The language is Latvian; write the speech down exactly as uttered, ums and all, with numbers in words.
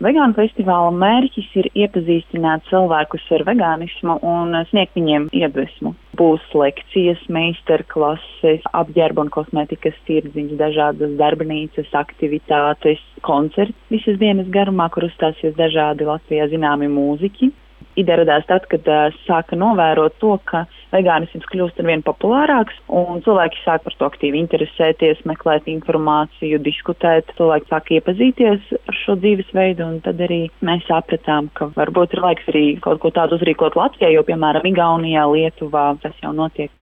Vegānu festivāla mērķis ir iepazīstināt cilvēkus ar vegānismu un sniegt viņiem iedvesmu. Būs lekcijas, meistarklases, apģērba un kosmētikas tirdziņas, dažādas darbnīcas, aktivitātes, koncerti visas dienas garumā, kur uzstāsies dažādi Latvijā zināmi mūziķi. Ideja radās tad, kad uh, sāka novērot to, ka vegānisms kļūst arvien populārāks un cilvēki sāk par to aktīvi interesēties, meklēt informāciju, diskutēt. Cilvēki sāk iepazīties ar šo dzīvesveidu un tad arī mēs sapratām, ka varbūt ir laiks arī kaut ko tādu uzrīkot Latvijā, jo, piemēram, Igaunijā, Lietuvā tas jau notiek.